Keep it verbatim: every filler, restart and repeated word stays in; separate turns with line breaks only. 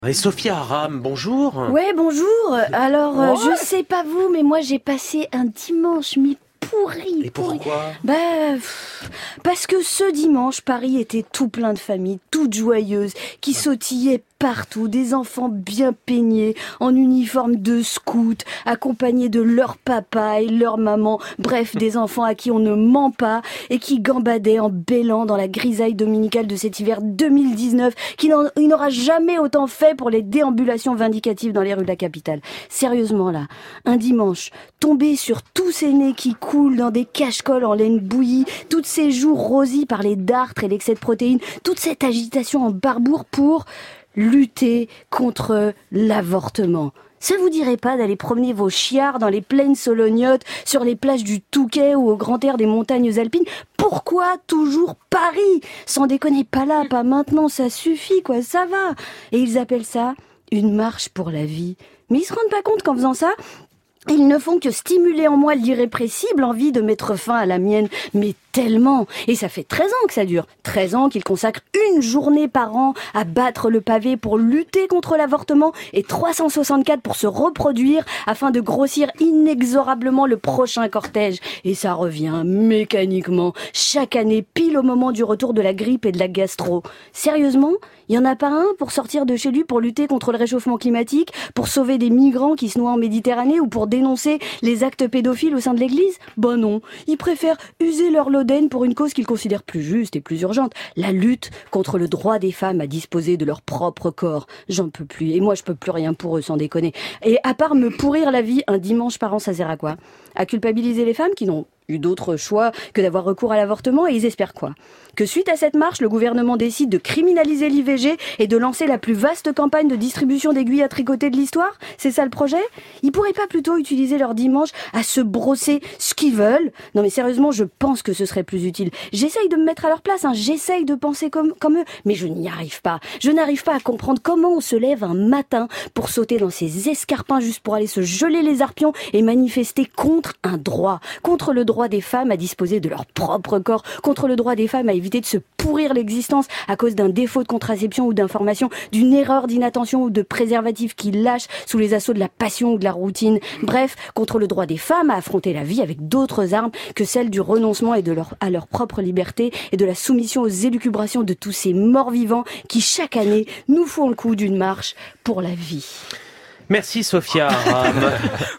Et Sophia Aram, bonjour.
Ouais, bonjour. Alors, euh,
Ouais.
je sais pas vous, mais moi j'ai passé un dimanche mi pourri.
Et pourquoi ?
Bah, pff, parce que ce dimanche, Paris était tout plein de familles, toutes joyeuses, qui sautillaient partout, des enfants bien peignés, en uniforme de scout, accompagnés de leur papa et leur maman, bref, des enfants à qui on ne ment pas, et qui gambadaient en bêlant dans la grisaille dominicale de cet hiver deux mille dix-neuf, qui n'en, il n'aura jamais autant fait pour les déambulations vindicatives dans les rues de la capitale. Sérieusement là, un dimanche, tomber sur tous ces nez qui coulent dans des cache-colles en laine bouillie, toutes ces joues rosies par les dartres et l'excès de protéines, toute cette agitation en barbour pour lutter contre l'avortement. Ça vous dirait pas d'aller promener vos chiards dans les plaines solognotes, sur les plages du Touquet ou au grand air des montagnes alpines? Pourquoi toujours Paris? Sans déconner, pas là, pas maintenant, ça suffit quoi, ça va. Et ils appellent ça une marche pour la vie. Mais ils se rendent pas compte qu'en faisant ça, ils ne font que stimuler en moi l'irrépressible envie de mettre fin à la mienne, mais tellement. Et ça fait treize ans que ça dure. treize ans qu'ils consacrent une journée par an à battre le pavé pour lutter contre l'avortement et trois cent soixante-quatre pour se reproduire afin de grossir inexorablement le prochain cortège. Et ça revient mécaniquement chaque année pile au moment du retour de la grippe et de la gastro. Sérieusement, il y en a pas un pour sortir de chez lui pour lutter contre le réchauffement climatique, pour sauver des migrants qui se noient en Méditerranée ou pour dénoncer les actes pédophiles au sein de l'église? Ben non, ils préfèrent user leur loden pour une cause qu'ils considèrent plus juste et plus urgente, la lutte contre le droit des femmes à disposer de leur propre corps. J'en peux plus, et moi je peux plus rien pour eux, sans déconner. Et à part me pourrir la vie un dimanche par an, ça sert à quoi? À culpabiliser les femmes qui n'ont eu d'autre choix que d'avoir recours à l'avortement, et ils espèrent quoi? Que suite à cette marche, le gouvernement décide de criminaliser l'I V G et de lancer la plus vaste campagne de distribution d'aiguilles à tricoter de l'histoire? C'est ça le projet? Ils pourraient pas plutôt utiliser leur dimanche à se brosser ce qu'ils veulent? Non mais sérieusement, je pense que ce serait plus utile. J'essaye de me mettre à leur place, hein, j'essaye de penser comme, comme eux, mais je n'y arrive pas. Je n'arrive pas à comprendre comment on se lève un matin pour sauter dans ses escarpins juste pour aller se geler les arpions et manifester contre un droit, contre le droit des femmes à disposer de leur propre corps, contre le droit des femmes à éviter de se pourrir l'existence à cause d'un défaut de contraception ou d'information, d'une erreur d'inattention ou de préservatif qui lâche sous les assauts de la passion ou de la routine. Bref, contre le droit des femmes à affronter la vie avec d'autres armes que celles du renoncement et de leur, à leur propre liberté et de la soumission aux élucubrations de tous ces morts vivants qui chaque année nous font le coup d'une marche pour la vie.
Merci Sophia Aram.